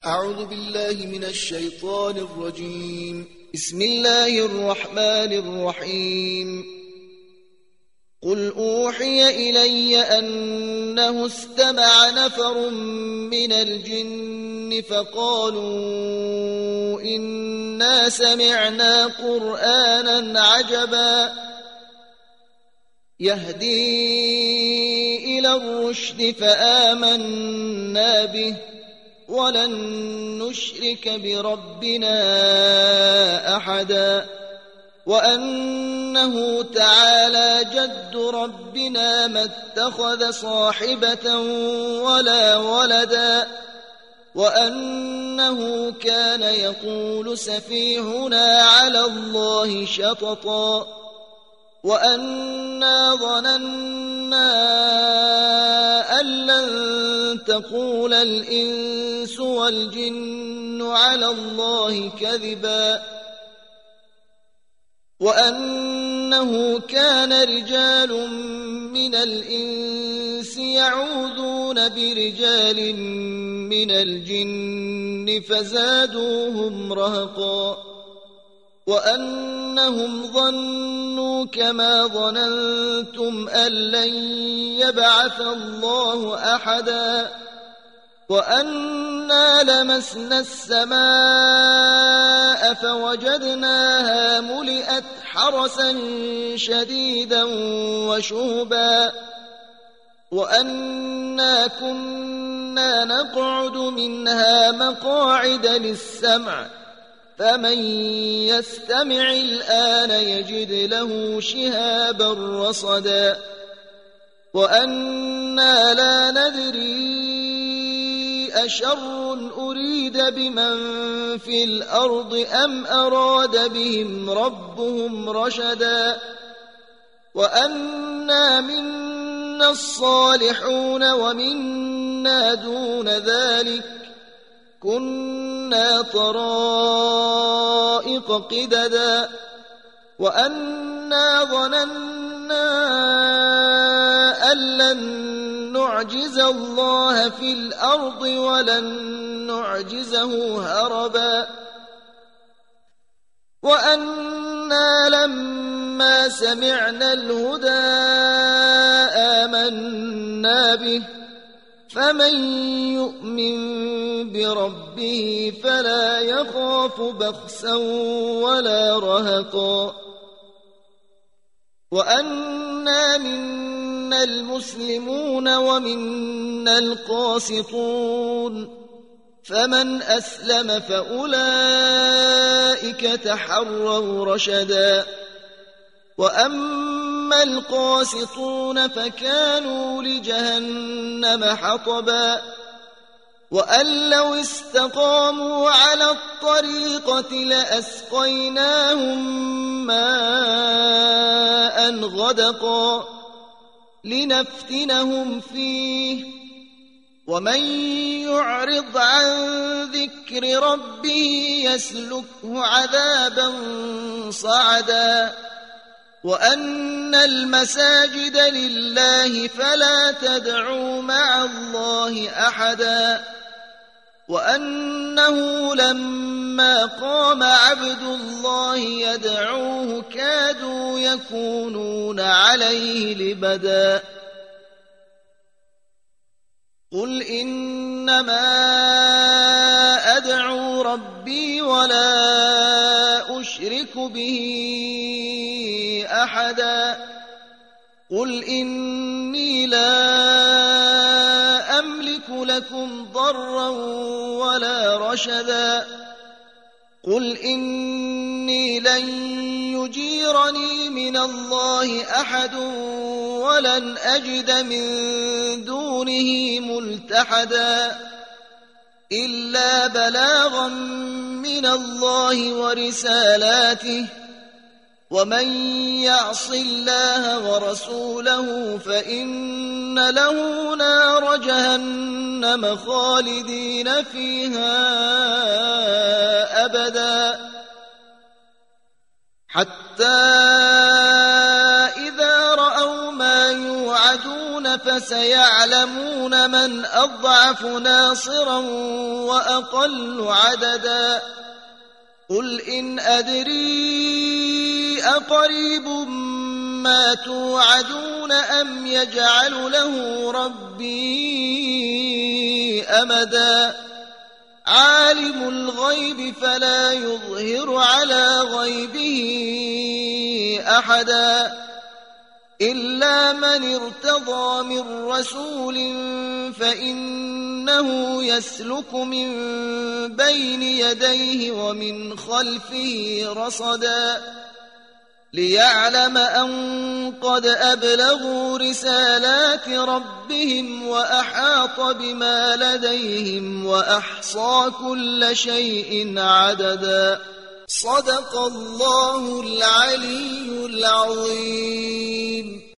أعوذ بالله من الشيطان الرجيم. بسم الله الرحمن الرحيم. قل أوحي إلي أنه استمع نفر من الجن فقالوا إنا سمعنا قرآنا عجبا يهدي إلى الرشد فآمنا به ولن نشرك بربنا أحدا وأنه تعالى جد ربنا ما اتخذ صاحبة ولا ولدا وأنه كان يقول سفيهنا على الله شططا وأنا ظننا أن لن تقول الإنس والجن على الله كذبا وأنه كان رجال من الإنس يعوذون برجال من الجن فزادوهم رهقا وأنهم ظنوا كما ظننتم أن لن يبعث الله أحدا وأنا لمسنا السماء فوجدناها ملئت حرسا شديدا وشهبا وأنا كنا نقعد منها مقاعد للسمع فمن يستمع الآن يجد له شهابا رصدا وأنا لا ندري أشر أريد بمن في الأرض أم أراد بهم ربهم رشدا وأنا منا الصالحون ومنا دون ذلك كنا طرائق قددا وأنا ظننا أن لن نعجز الله في الأرض ولن نعجزه هربا وأنا لما سمعنا الهدى آمنا به فمن يؤمن بربه فلا يخاف بخسا ولا رهقا وأنا منا المسلمون ومنا القاسطون فمن أسلم فأولئك تحروا رشدا وأما القاسطون فكانوا لجهنم حطبا وأن لو استقاموا على الطريقة لأسقيناهم ماء غدقا لنفتنهم فيه ومن يعرض عن ذكر ربه يسلكه عذابا صعدا وأن المساجد لله فلا تدعوا مع الله أحدا وأنه لما قام عبد الله يدعوه كادوا يكونون عليه لبدا قل إنما أدعو ربي ولا أشرك به أحدا قل إني لا أملك لكم ضرا ولا رشدا قل إني لن يجيرني من الله أحد ولن أجد من دونه ملتحدا إلا بلاغا من الله ورسالاته ومن يعص الله ورسوله فإن له نار جهنم خالدين فيها أبدا حتى إذا رأوا ما يوعدون فسيعلمون من أضعف ناصرا وأقل عددا قل إن أدري أقريب ما توعدون أم يجعل له ربي أمدا عالم الغيب فلا يظهر على غيبه أحدا إلا من ارتضى من رسول فإنه يسلك من بين يديه ومن خلفه رصدا ليعلم أن قد أبلغوا رسالات ربهم وأحاط بما لديهم وأحصى كل شيء عددا صدق الله العلي العظيم.